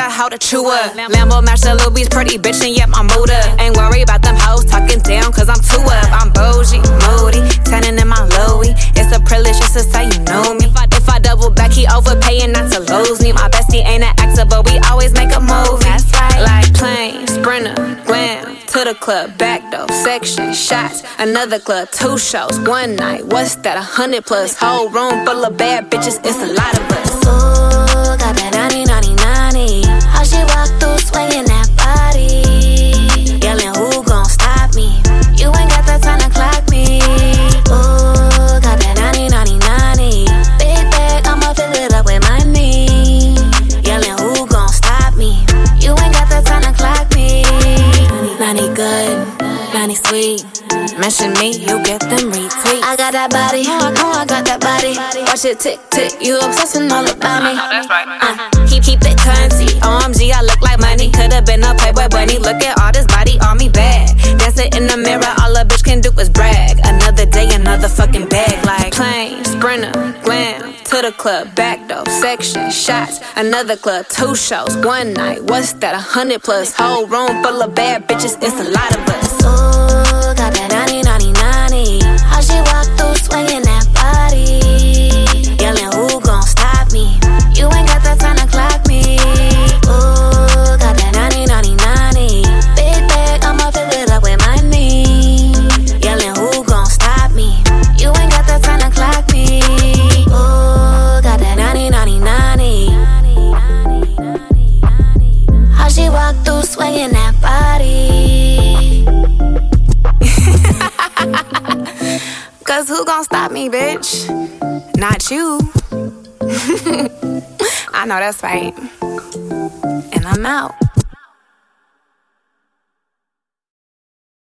a hoe to chew up. Lambo match the Lil B's pretty bitch, and yep, I'm mood up. Ain't worried about them hoes talking down, cause I'm too up. I'm bougie, moody, tanning in my Louis. It's a privilege just to say you know me. If I double back, he overpaying not to lose me. My bestie ain't an actor, but we always make a movie. That's right. Like plane, sprinter, glam, to the club, back door, section, shots, another club, 2 shows, 1 night. What's that? 100 plus. Whole room full of bad bitches. It's a lot of us. Ooh, got that 90. How she walk through swinging that body, yelling who gon' stop me? You ain't got the time to clock me. Ooh, got that 90. Big bag, I'ma fill it up with money, yelling who gon' stop me? You ain't got the time to clock me. 90 good, 90 sweet. Mention me, you get them retweets. I got that body, I got that body. Watch it tick tick, you obsessing all about me. That's right. Keep it currency. OMG, I look like money. Could've been a Playboy bunny. Look at all this body on me bad. Dancing in the mirror, all a bitch can do is brag. Another day, another fucking bag. Like plane, sprinter, glam, to the club, back door, section, shots, another club, 2 shows, 1 night. What's that? 100 plus. Whole room full of bad bitches. It's a lot of us. Ooh, got that 90. How she walk through swinging that body, yelling who gon' stop me? You ain't got the time to clock me. Ooh, got that 90. Big bag, I'ma fill it up with money, yelling who gon' stop me? You ain't got the time to clock me. Ooh, got that 90. How she walk through swinging that body. Cause who gon' stop me, bitch? Not you. I know that's right. And I'm out.